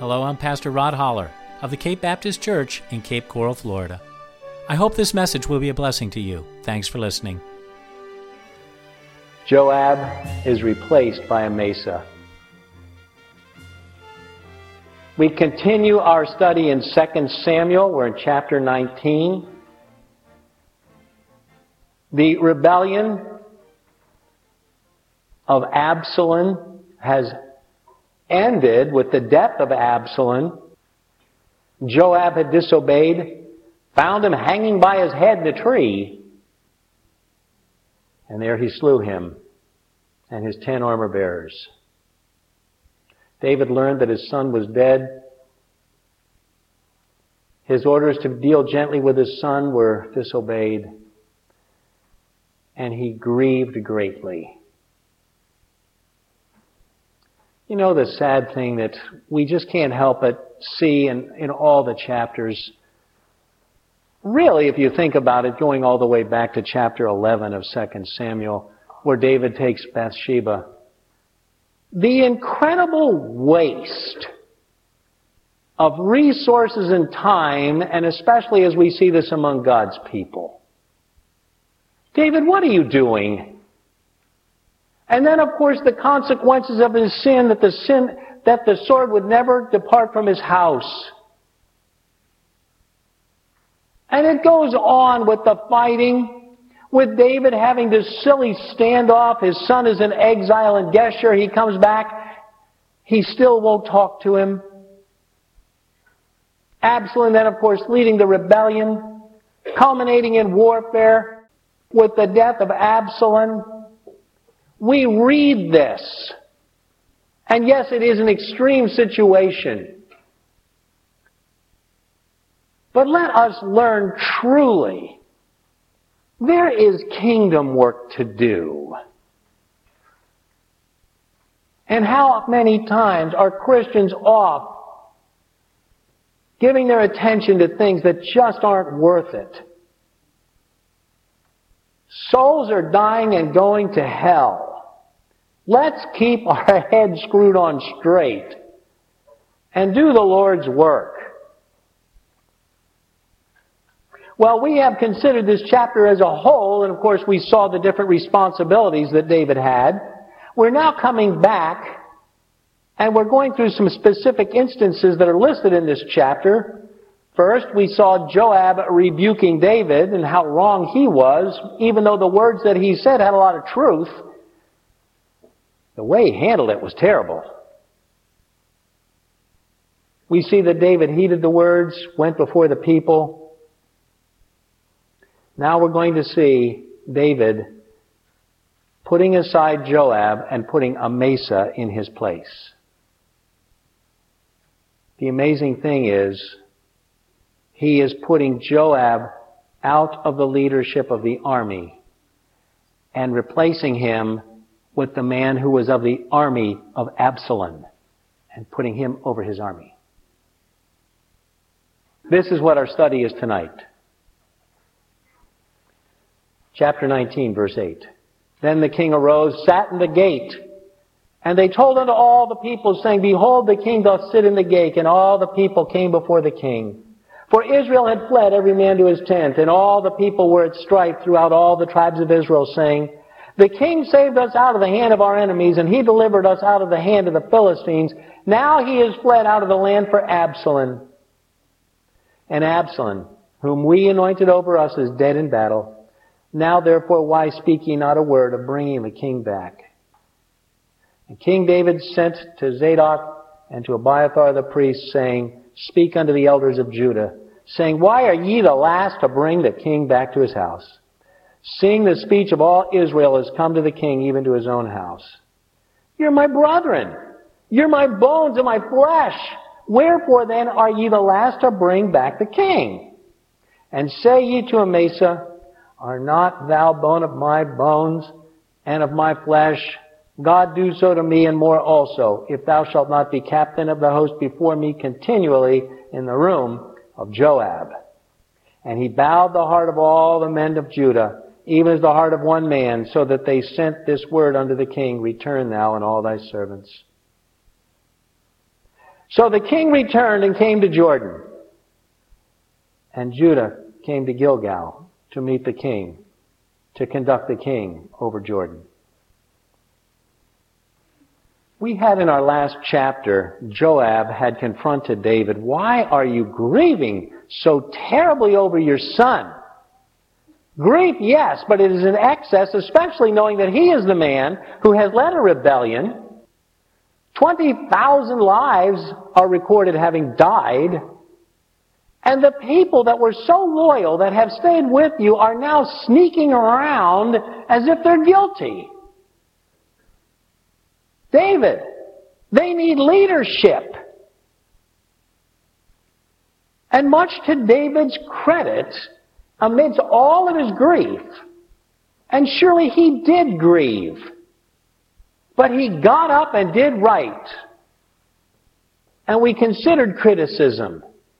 Hello, I'm Pastor Rod Holler of the Cape Baptist Church in Cape Coral, Florida. I hope this message will be a blessing to you. Thanks for listening. Joab is replaced by Amasa. We continue our study in 2 Samuel. We're in chapter 19. The rebellion of Absalom has ended with the death of Absalom. Joab had disobeyed, found him hanging by his head in a tree, and there he slew him and his 10 armor bearers. David learned that his son was dead. His orders to deal gently with his son were disobeyed, and he grieved greatly. You know, the sad thing that we just can't help but see in all the chapters, really, if you think about it, going all the way back to chapter 11 of 2 Samuel, where David takes Bathsheba, the incredible waste of resources and time, and especially as we see this among God's people. David, what are you doing? And then, of course, the consequences of his sin, that the sword would never depart from his house. And it goes on with the fighting, with David having this silly standoff. His son is in exile in Geshur. He comes back. He still won't talk to him. Absalom then, of course, leading the rebellion, culminating in warfare with the death of Absalom. We read this. And yes, it is an extreme situation. But let us learn truly, there is kingdom work to do. And how many times are Christians off giving their attention to things that just aren't worth it? Souls are dying and going to hell. Let's keep our heads screwed on straight and do the Lord's work. Well, we have considered this chapter as a whole, and of course we saw the different responsibilities that David had. We're now coming back, and we're going through some specific instances that are listed in this chapter. First, we saw Joab rebuking David and how wrong he was, even though the words that he said had a lot of truth. The way he handled it was terrible. We see that David heeded the words, went before the people. Now we're going to see David putting aside Joab and putting Amasa in his place. The amazing thing is, he is putting Joab out of the leadership of the army and replacing him with the man who was of the army of Absalom and putting him over his army. This is what our study is tonight. Chapter 19, verse 8. Then the king arose, sat in the gate, and they told unto all the people, saying, Behold, the king doth sit in the gate. And all the people came before the king. For Israel had fled every man to his tent, and all the people were at strife throughout all the tribes of Israel, saying, The king saved us out of the hand of our enemies, and he delivered us out of the hand of the Philistines. Now he is fled out of the land for Absalom. And Absalom, whom we anointed over us, is dead in battle. Now therefore why speak ye not a word of bringing the king back? And King David sent to Zadok and to Abiathar the priest, saying, Speak unto the elders of Judah, saying, Why are ye the last to bring the king back to his house? Seeing the speech of all Israel has come to the king, even to his own house. You're my brethren. You're my bones and my flesh. Wherefore then are ye the last to bring back the king? And say ye to Amasa, Are not thou bone of my bones and of my flesh? God do so to me and more also, if thou shalt not be captain of the host before me continually in the room of Joab. And he bowed the heart of all the men of Judah, even as the heart of one man, so that they sent this word unto the king, Return thou and all thy servants. So the king returned and came to Jordan. And Judah came to Gilgal to meet the king, to conduct the king over Jordan. We had in our last chapter, Joab had confronted David. Why are you grieving so terribly over your son? Grief, yes, but it is in excess, especially knowing that he is the man who has led a rebellion. 20,000 lives are recorded having died. And the people that were so loyal that have stayed with you are now sneaking around as if they're guilty. David, they need leadership. And much to David's credit, amidst all of his grief, and surely he did grieve, but he got up and did right. And we considered criticism.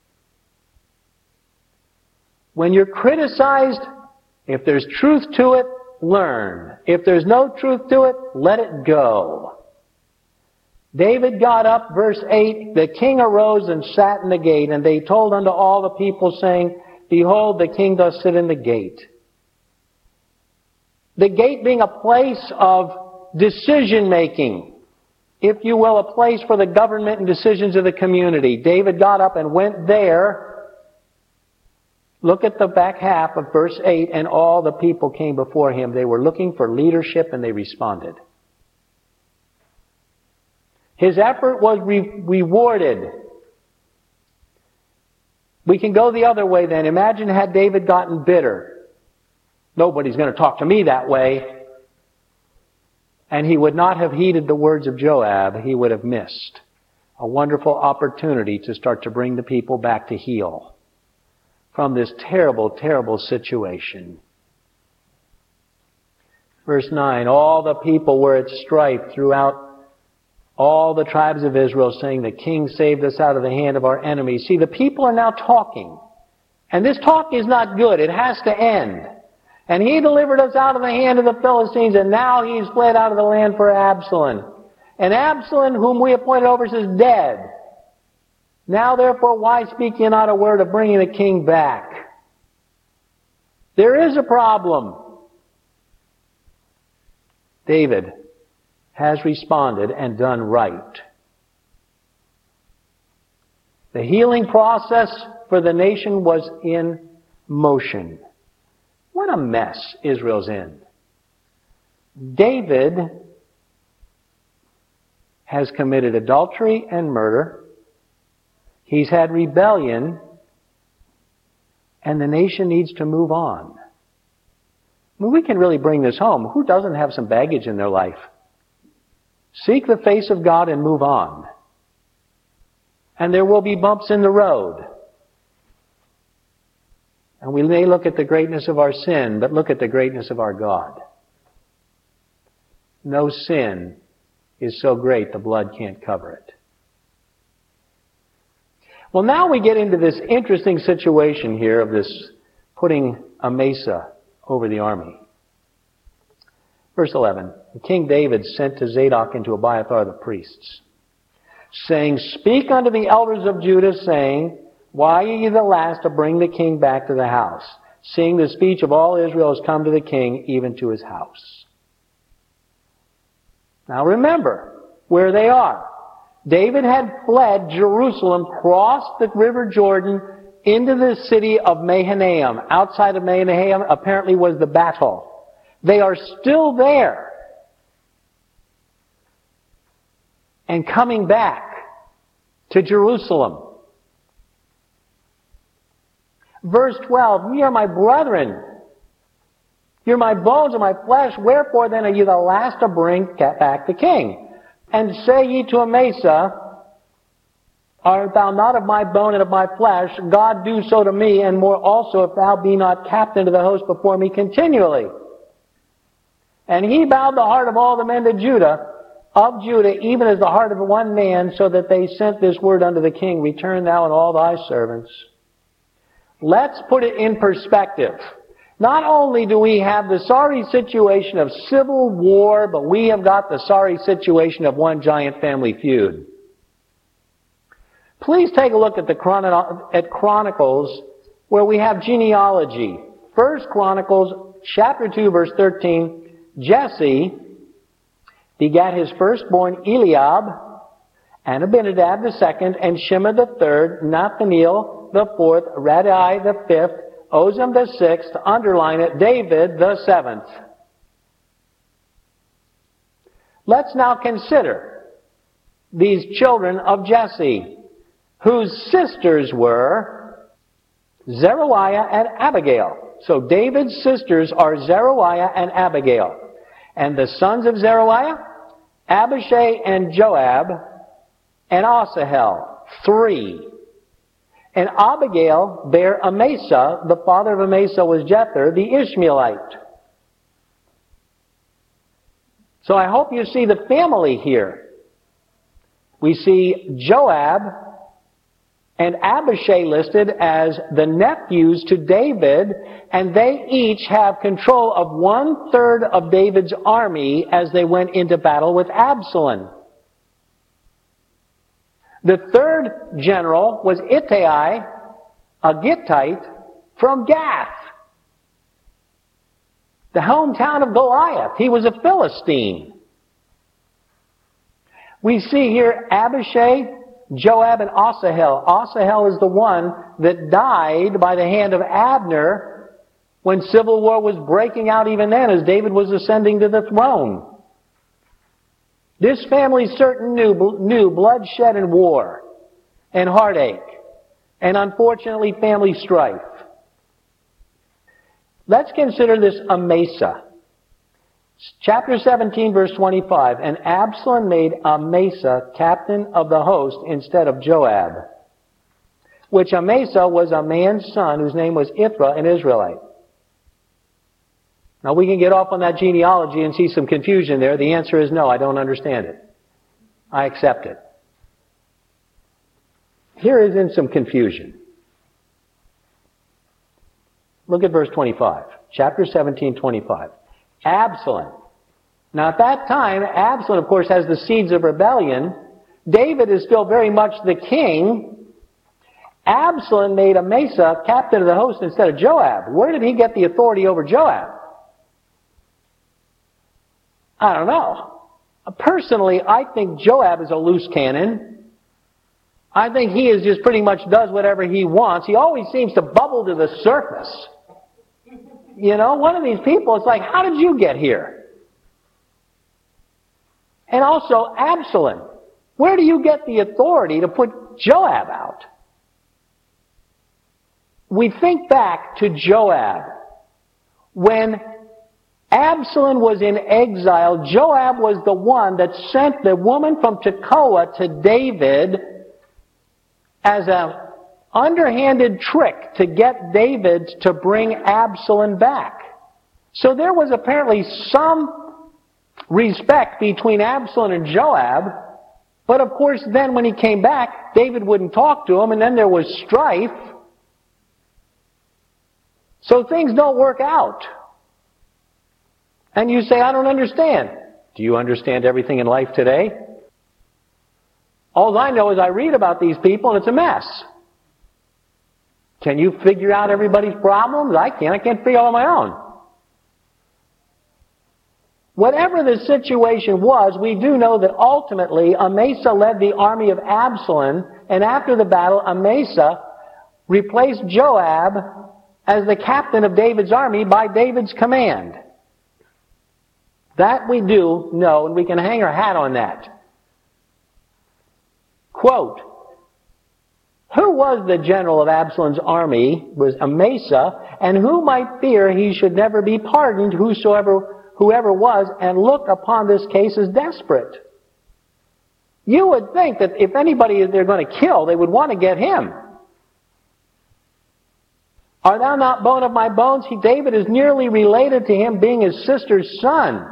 When you're criticized, if there's truth to it, learn. If there's no truth to it, let it go. David got up, verse 8, the king arose and sat in the gate, and they told unto all the people, saying, Behold, the king doth sit in the gate. The gate being a place of decision-making, if you will, a place for the government and decisions of the community. David got up and went there. Look at the back half of verse 8, and all the people came before him. They were looking for leadership, and they responded. His effort was rewarded. We can go the other way then. Imagine had David gotten bitter. Nobody's going to talk to me that way. And he would not have heeded the words of Joab. He would have missed a wonderful opportunity to start to bring the people back to heel from this terrible, terrible situation. Verse 9, all the people were at strife throughout all the tribes of Israel, saying, the king saved us out of the hand of our enemies. See, the people are now talking. And this talk is not good. It has to end. And he delivered us out of the hand of the Philistines, and now he's fled out of the land for Absalom. And Absalom, whom we appointed over us, is dead. Now therefore, why speak ye not a word of bringing the king back? There is a problem. David has responded and done right. The healing process for the nation was in motion. What a mess Israel's in. David has committed adultery and murder. He's had rebellion, and the nation needs to move on. I mean, we can really bring this home. Who doesn't have some baggage in their life? Seek the face of God and move on. And there will be bumps in the road. And we may look at the greatness of our sin, but look at the greatness of our God. No sin is so great the blood can't cover it. Well, now we get into this interesting situation here of this putting Amasa over the army. Verse 11, King David sent to Zadok and to Abiathar the priests, saying, Speak unto the elders of Judah, saying, Why are ye the last to bring the king back to the house, seeing the speech of all Israel has come to the king, even to his house? Now remember where they are. David had fled Jerusalem, crossed the river Jordan into the city of Mahanaim. Outside of Mahanaim apparently was the battle. They are still there. And coming back to Jerusalem. Verse 12, Ye are my brethren. You're my bones and my flesh. Wherefore then are you the last to bring back the king? And say ye to Amasa, Art thou not of my bone and of my flesh? God do so to me, and more also, if thou be not captain of the host before me continually. And he bowed the heart of all the men of Judah, even as the heart of one man, so that they sent this word unto the king, Return thou and all thy servants. Let's put it in perspective. Not only do we have the sorry situation of civil war, but we have got the sorry situation of one giant family feud. Please take a look at at Chronicles where we have genealogy. 1 Chronicles chapter 2 verse 13, Jesse begat his firstborn Eliab, and Abinadab the second, and Shema the third, Nathaniel the fourth, Radai the fifth, Ozem the sixth, underline it, David the seventh. Let's now consider these children of Jesse, whose sisters were Zeruiah and Abigail. So David's sisters are Zeruiah and Abigail. And the sons of Zeruiah, Abishai and Joab and Asahel, 3. And Abigail bare Amasa. The father of Amasa was Jether, the Ishmaelite. So I hope you see the family here. We see Joab and Abishai listed as the nephews to David, and they each have control of 1/3 of David's army as they went into battle with Absalom. The third general was Ittai, a Gittite from Gath, the hometown of Goliath. He was a Philistine. We see here Abishai, Joab, and Asahel. Asahel is the one that died by the hand of Abner when civil war was breaking out even then as David was ascending to the throne. This family certainly knew bloodshed and war and heartache and unfortunately family strife. Let's consider this Amasa. Chapter 17, verse 25. And Absalom made Amasa captain of the host instead of Joab, which Amasa was a man's son whose name was Ithra, an Israelite. Now we can get off on that genealogy and see some confusion there. The answer is no, I don't understand it. I accept it. Here is in some confusion. Look at verse 25. Chapter 17, 25. Absalom. Now at that time, Absalom, of course, has the seeds of rebellion. David is still very much the king. Absalom made Amasa captain of the host instead of Joab. Where did he get the authority over Joab? I don't know. Personally, I think Joab is a loose cannon. I think he is just pretty much does whatever he wants. He always seems to bubble to the surface. You know, one of these people, it's like, how did you get here? And also, Absalom. Where do you get the authority to put Joab out? We think back to Joab. When Absalom was in exile, Joab was the one that sent the woman from Tekoa to David as an underhanded trick to get David to bring Absalom back. So there was apparently some respect between Absalom and Joab, but of course then when he came back, David wouldn't talk to him, and then there was strife. So things don't work out. And you say, I don't understand. Do you understand everything in life today? All I know is I read about these people and it's a mess. Can you figure out everybody's problems? I can't. I can't figure it out on my own. Whatever the situation was, we do know that ultimately Amasa led the army of Absalom, and after the battle, Amasa replaced Joab as the captain of David's army by David's command. That we do know, and we can hang our hat on that. Quote, who was the general of Absalom's army? Was Amasa, and who might fear he should never be pardoned, whoever was, and look upon this case as desperate. You would think that if anybody they're going to kill, they would want to get him. Art thou not bone of my bones? David is nearly related to him, being his sister's son.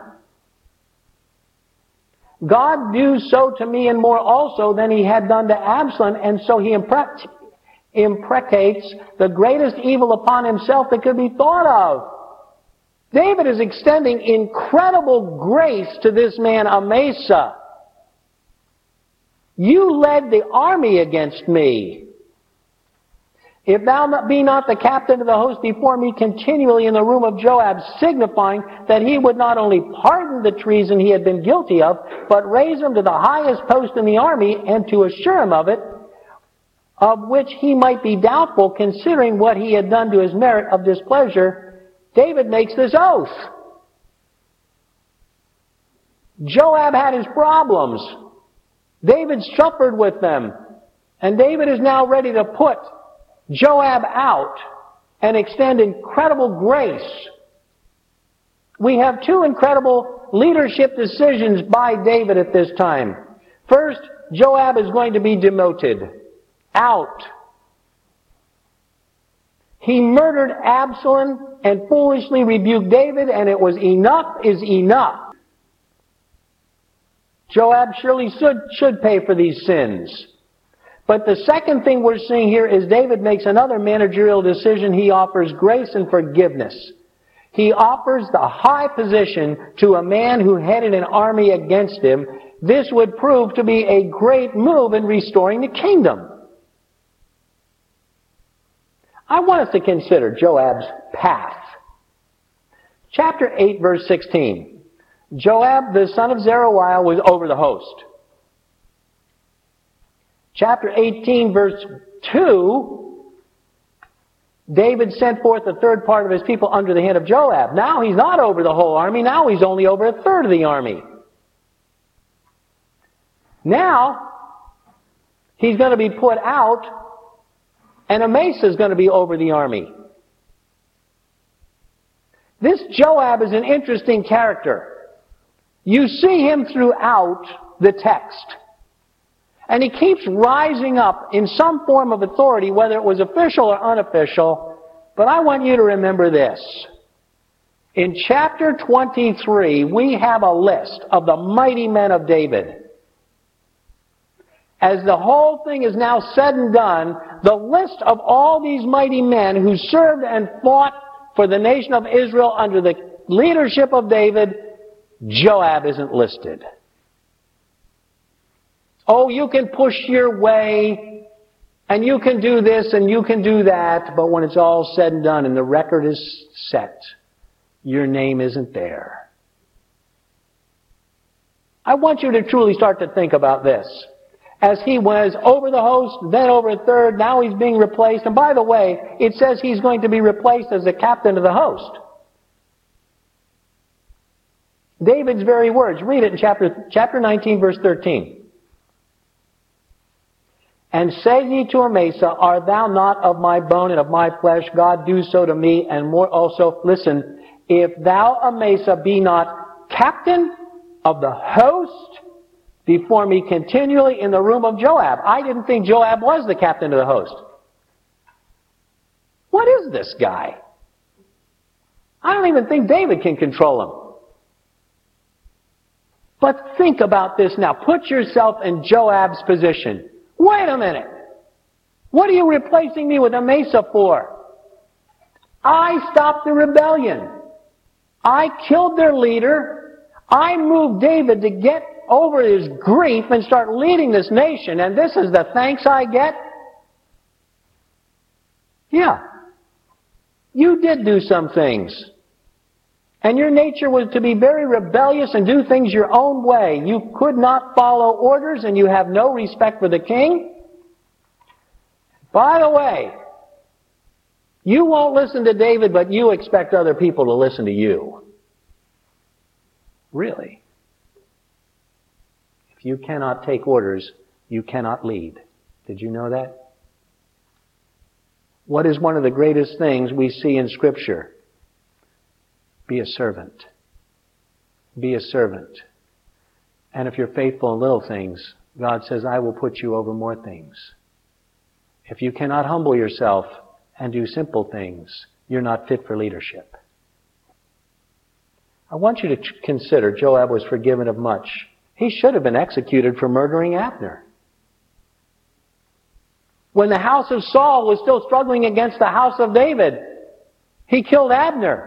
God do so to me and more also than he had done to Absalom, and so he imprecates the greatest evil upon himself that could be thought of. David is extending incredible grace to this man Amasa. You led the army against me. If thou be not the captain of the host before me continually in the room of Joab, signifying that he would not only pardon the treason he had been guilty of, but raise him to the highest post in the army, and to assure him of it, of which he might be doubtful, considering what he had done to his merit of displeasure, David makes this oath. Joab had his problems. David suffered with them. And David is now ready to put Joab out and extend incredible grace. We have two incredible leadership decisions by David at this time. First, Joab is going to be demoted. Out. He murdered Absalom and foolishly rebuked David, and it was enough is enough. Joab surely should pay for these sins. But the second thing we're seeing here is David makes another managerial decision. He offers grace and forgiveness. He offers the high position to a man who headed an army against him. This would prove to be a great move in restoring the kingdom. I want us to consider Joab's path. Chapter 8, verse 16. Joab, the son of Zeruiah, was over the host. Chapter 18, verse 2, David sent forth a third part of his people under the hand of Joab. Now he's not over the whole army. Now he's only over a third of the army. Now, he's going to be put out, and Amasa is going to be over the army. This Joab is an interesting character. You see him throughout the text. And he keeps rising up in some form of authority, whether it was official or unofficial. But I want you to remember this. In chapter 23, we have a list of the mighty men of David. As the whole thing is now said and done, the list of all these mighty men who served and fought for the nation of Israel under the leadership of David, Joab isn't listed. Oh, you can push your way, and you can do this, and you can do that, but when it's all said and done and the record is set, your name isn't there. I want you to truly start to think about this. As he was over the host, then over a third, now he's being replaced. And by the way, it says he's going to be replaced as the captain of the host. David's very words. Read it in chapter 19, verse 13. And say ye to Amasa, art thou not of my bone and of my flesh? God do so to me, and more also. Listen, if thou, Amasa, be not captain of the host before me continually in the room of Joab. I didn't think Joab was the captain of the host. What is this guy? I don't even think David can control him. But think about this now. Put yourself in Joab's position. Wait a minute. What are you replacing me with Amasa for? I stopped the rebellion. I killed their leader. I moved David to get over his grief and start leading this nation. And this is the thanks I get? Yeah. You did do some things. And your nature was to be very rebellious and do things your own way. You could not follow orders, and you have no respect for the king. By the way, you won't listen to David, but you expect other people to listen to you. Really? If you cannot take orders, you cannot lead. Did you know that? What is one of the greatest things we see in Scripture? Be a servant. Be a servant. And if you're faithful in little things, God says, I will put you over more things. If you cannot humble yourself and do simple things, you're not fit for leadership. I want you to consider Joab was forgiven of much. He should have been executed for murdering Abner. When the house of Saul was still struggling against the house of David, he killed Abner.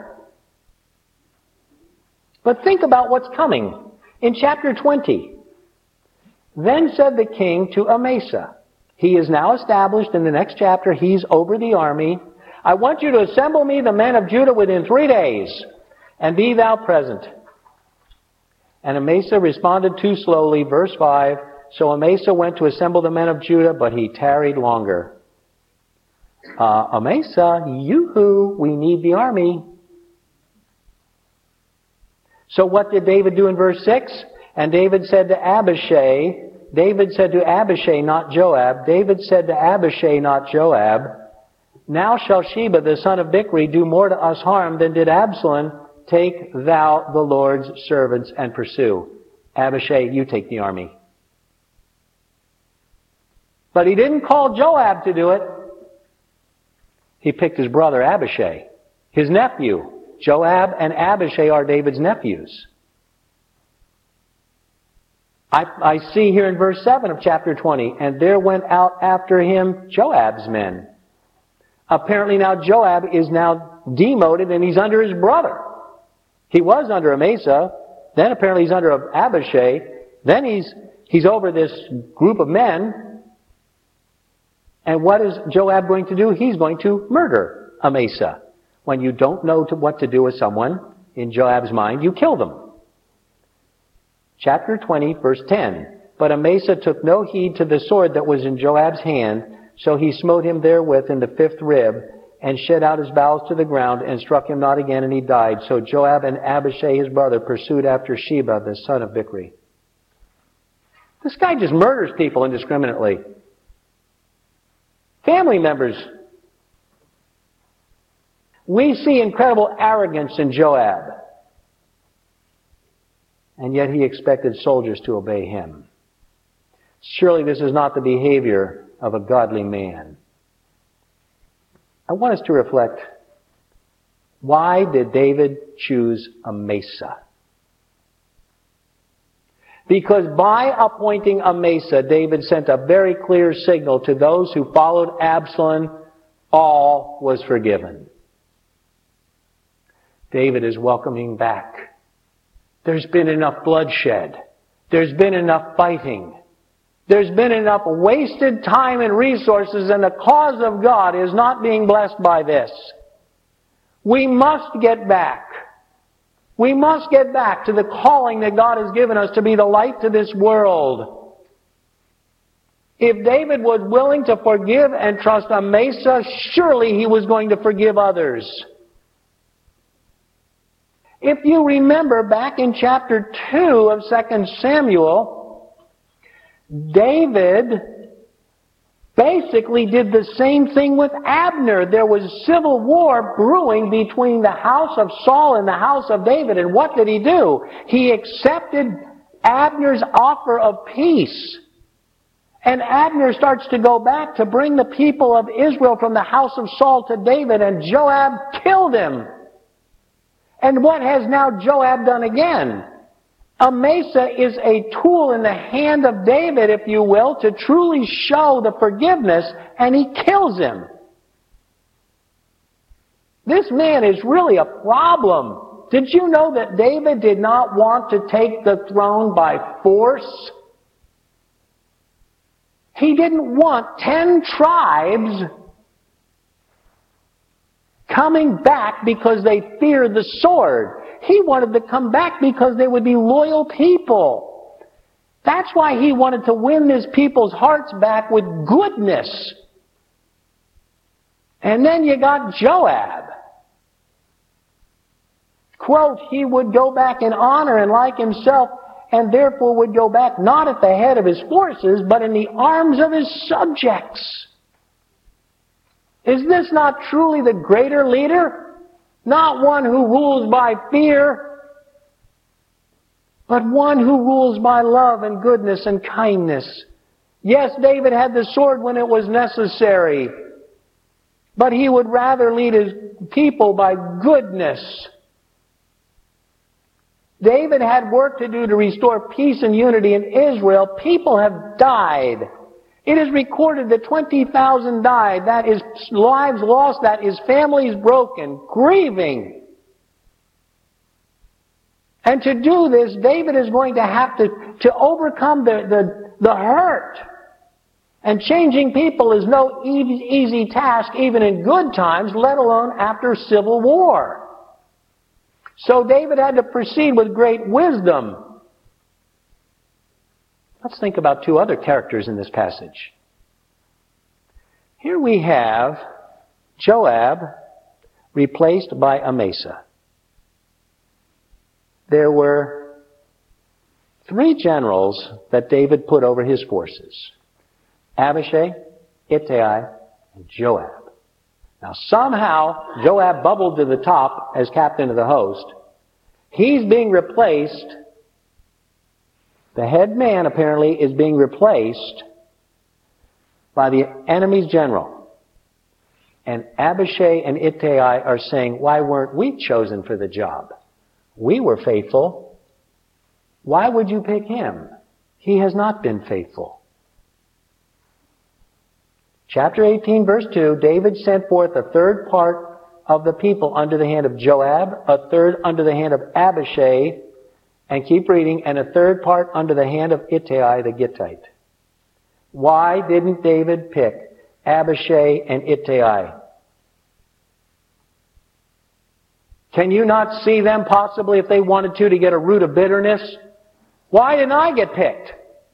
But think about what's coming. In chapter 20, Then said the king to Amasa, he is now established in the next chapter, he's over the army. I want you to assemble me the men of Judah within 3 days, and be thou present. And Amasa responded too slowly. Verse 5, so Amasa went to assemble the men of Judah, but he tarried longer. Amasa, yoo-hoo, we need the army. So what did David do in verse 6? And David said to Abishai, not Joab, David said to Abishai, not Joab, now shall Sheba the son of Bichri do more to us harm than did Absalom. Take thou the Lord's servants and pursue. Abishai, you take the army. But he didn't call Joab to do it. He picked his brother Abishai, his nephew. Joab and Abishai are David's nephews. I see here in verse 7 of chapter 20, and there went out after him Joab's men. Apparently now Joab is now demoted and he's under his brother. He was under Amasa, then apparently he's under Abishai, then he's over this group of men. And what is Joab going to do? He's going to murder Amasa. When you don't know what to do with someone, in Joab's mind, you kill them. Chapter 20, verse 10. But Amasa took no heed to the sword that was in Joab's hand, so he smote him therewith in the 5th rib, and shed out his bowels to the ground, and struck him not again, and he died. So Joab and Abishai his brother pursued after Sheba, the son of Bichri. This guy just murders people indiscriminately. Family members. We see incredible arrogance in Joab. And yet he expected soldiers to obey him. Surely this is not the behavior of a godly man. I want us to reflect, why did David choose Amasa? Because by appointing Amasa, David sent a very clear signal to those who followed Absalom, all was forgiven. David is welcoming back. There's been enough bloodshed. There's been enough fighting. There's been enough wasted time and resources, and the cause of God is not being blessed by this. We must get back. We must get back to the calling that God has given us to be the light to this world. If David was willing to forgive and trust Amasa, surely he was going to forgive others. If you remember back in chapter 2 of 2 Samuel, David basically did the same thing with Abner. There was civil war brewing between the house of Saul and the house of David. And what did he do? He accepted Abner's offer of peace. And Abner starts to go back to bring the people of Israel from the house of Saul to David, and Joab killed him. And what has now Joab done again? Amasa is a tool in the hand of David, if you will, to truly show the forgiveness, and he kills him. This man is really a problem. Did you know that David did not want to take the throne by force? He didn't want 10 tribes coming back because they feared the sword. He wanted to come back because they would be loyal people. That's why he wanted to win his people's hearts back with goodness. And then you got Joab. Quote, he would go back in honor and like himself, and therefore would go back not at the head of his forces, but in the arms of his subjects. Is this not truly the greater leader? Not one who rules by fear, but one who rules by love and goodness and kindness. Yes, David had the sword when it was necessary, but he would rather lead his people by goodness. David had work to do to restore peace and unity in Israel. People have died. It is recorded that 20,000 died. That is lives lost. That is families broken, grieving. And to do this, David is going to have to overcome the hurt. And changing people is no easy task, even in good times, let alone after civil war. So David had to proceed with great wisdom. Let's think about two other characters in this passage. Here we have Joab replaced by Amasa. There were 3 generals that David put over his forces: Abishai, Ittai, and Joab. Now somehow Joab bubbled to the top as captain of the host. He's being replaced. The head man apparently is being replaced by the enemy's general. And Abishai and Ittai are saying, why weren't we chosen for the job? We were faithful. Why would you pick him? He has not been faithful. Chapter 18, verse 2, David sent forth a third part of the people under the hand of Joab, a third under the hand of Abishai, and keep reading, and a third part under the hand of Ittai the Gittite. Why didn't David pick Abishai and Ittai? Can you not see them possibly, if they wanted to get a root of bitterness? Why didn't I get picked?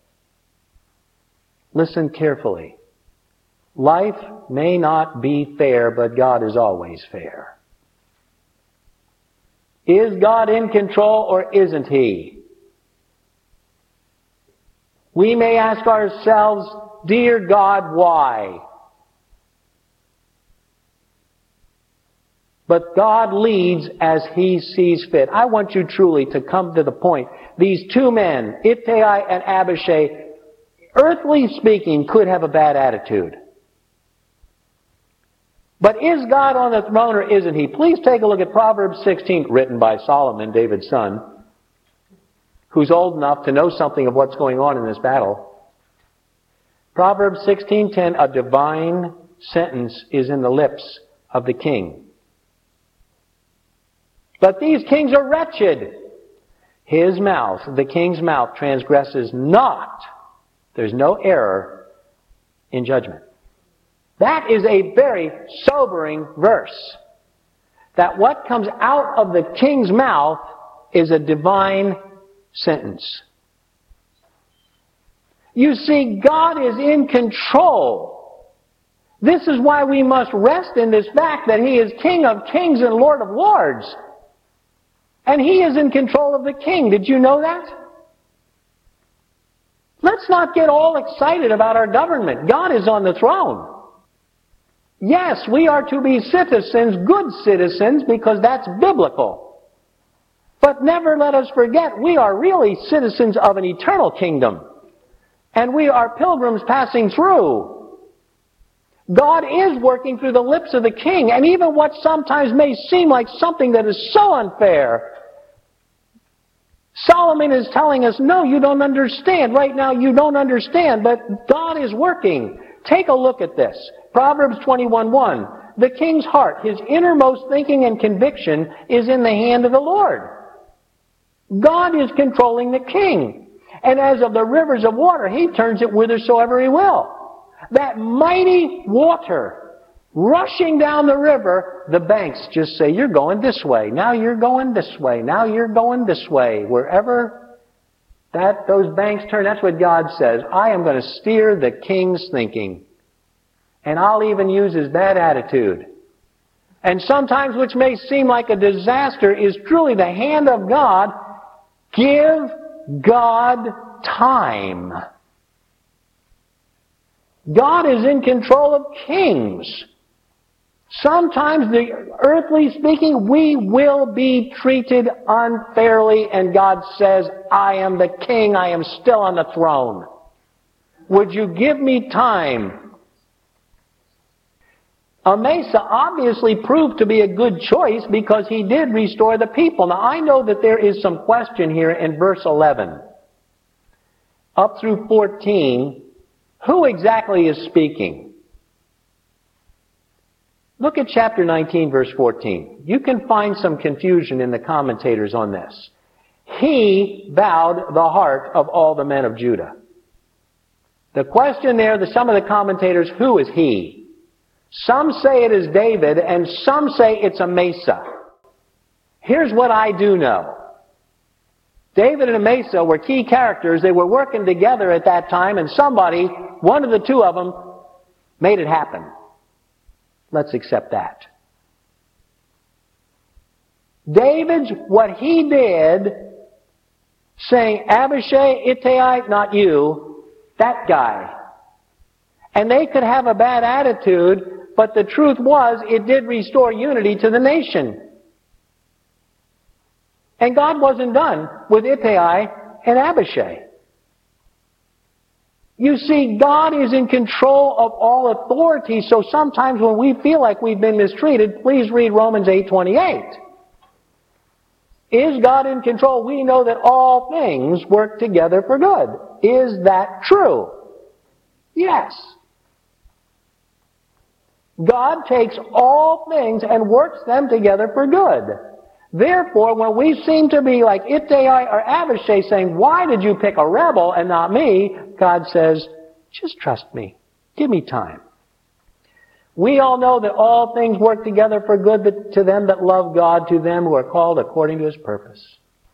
Listen carefully. Life may not be fair, but God is always fair. Is God in control or isn't He? We may ask ourselves, dear God, why? But God leads as He sees fit. I want you truly to come to the point. These 2 men, Ittai and Abishai, earthly speaking, could have a bad attitude. But is God on the throne or isn't He? Please take a look at Proverbs 16, written by Solomon, David's son, who's old enough to know something of what's going on in this battle. Proverbs 16:10, a divine sentence is in the lips of the king. But these kings are wretched. His mouth, the king's mouth, transgresses not. There's no error in judgment. That is a very sobering verse. That what comes out of the king's mouth is a divine sentence. You see, God is in control. This is why we must rest in this fact that He is King of kings and Lord of lords. And He is in control of the king. Did you know that? Let's not get all excited about our government. God is on the throne. Yes, we are to be citizens, good citizens, because that's biblical. But never let us forget, we are really citizens of an eternal kingdom. And we are pilgrims passing through. God is working through the lips of the king, and even what sometimes may seem like something that is so unfair. Solomon is telling us, no, you don't understand. Right now you don't understand, but God is working. Take a look at this. Proverbs 21:1. The king's heart, his innermost thinking and conviction, is in the hand of the Lord. God is controlling the king. And as of the rivers of water, He turns it whithersoever He will. That mighty water rushing down the river, the banks just say, you're going this way. Now you're going this way. Now you're going this way. Wherever those banks turn, that's what God says. I am going to steer the king's thinking. And I'll even use his bad attitude. And sometimes, which may seem like a disaster, is truly the hand of God. Give God time. God is in control of kings. Sometimes, earthly speaking, we will be treated unfairly, and God says, I am the king, I am still on the throne. Would you give me time? Amasa obviously proved to be a good choice because he did restore the people. Now I know that there is some question here in verse 11. Up through 14, who exactly is speaking? Look at chapter 19, verse 14. You can find some confusion in the commentators on this. he bowed the heart of all the men of Judah. The question there, some of the commentators, who is he? Some say it is David, and some say it's Amasa. Here's what I do know. David and Amasa were key characters. They were working together at that time, and somebody, one of the two of them, made it happen. Let's accept that. David's, what he did, saying, Abishai, Ittai, not you, that guy. And they could have a bad attitude, but the truth was, it did restore unity to the nation. And God wasn't done with Ittai and Abishai. You see, God is in control of all authority, so sometimes when we feel like we've been mistreated, please read Romans 8:28. Is God in control? We know that all things work together for good. Is that true? Yes. God takes all things and works them together for good. Therefore, when we seem to be like Ittai or Abishai saying, why did you pick a rebel and not me? God says, just trust me. Give me time. We all know that all things work together for good to them that love God, to them who are called according to His purpose.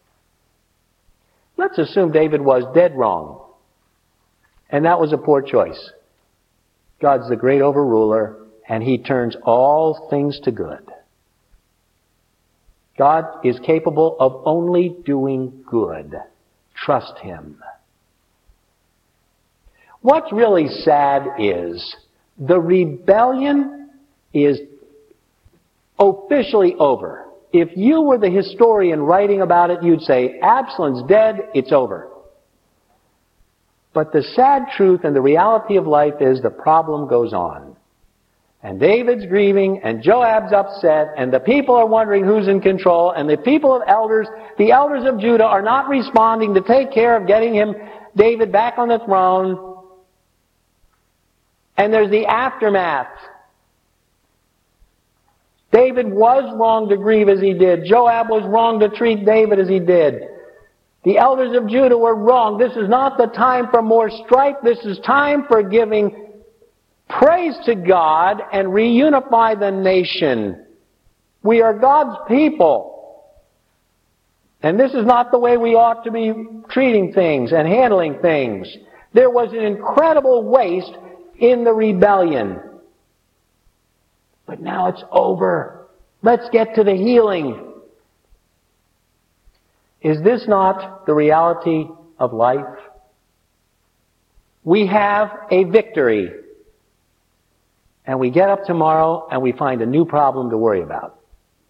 Let's assume David was dead wrong. And that was a poor choice. God's the great overruler, and He turns all things to good. God is capable of only doing good. Trust Him. What's really sad is the rebellion is officially over. If you were the historian writing about it, you'd say, Absalom's dead, it's over. But the sad truth and the reality of life is the problem goes on. And David's grieving, and Joab's upset, and the people are wondering who's in control, and the the elders of Judah are not responding to take care of getting David back on the throne. And there's the aftermath. David was wrong to grieve as he did. Joab was wrong to treat David as he did. The elders of Judah were wrong. This is not the time for more strife. This is time for giving praise to God and reunify the nation. We are God's people. And this is not the way we ought to be treating things and handling things. There was an incredible waste in the rebellion. But now it's over. Let's get to the healing. Is this not the reality of life? We have a victory. And we get up tomorrow and we find a new problem to worry about.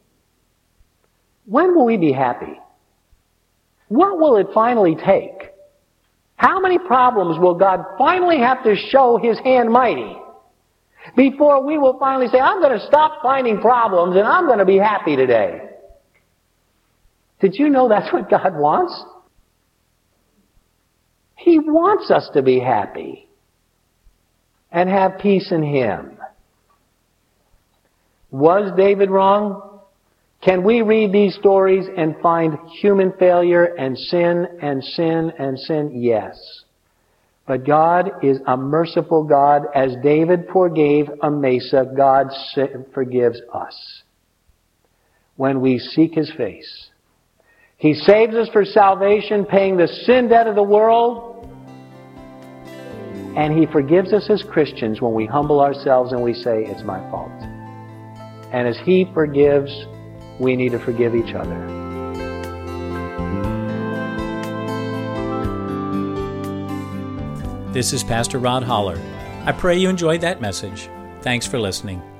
When will we be happy? What will it finally take? How many problems will God finally have to show His hand mighty before we will finally say, I'm going to stop finding problems and I'm going to be happy today? Did you know that's what God wants? He wants us to be happy and have peace in Him. Was David wrong? Can we read these stories and find human failure and sin and sin and sin? Yes. But God is a merciful God. As David forgave Amasa, God forgives us when we seek His face. He saves us for salvation, paying the sin debt of the world. And He forgives us as Christians when we humble ourselves and we say, it's my fault. And as He forgives, we need to forgive each other. This is Pastor Rod Holler. I pray you enjoyed that message. Thanks for listening.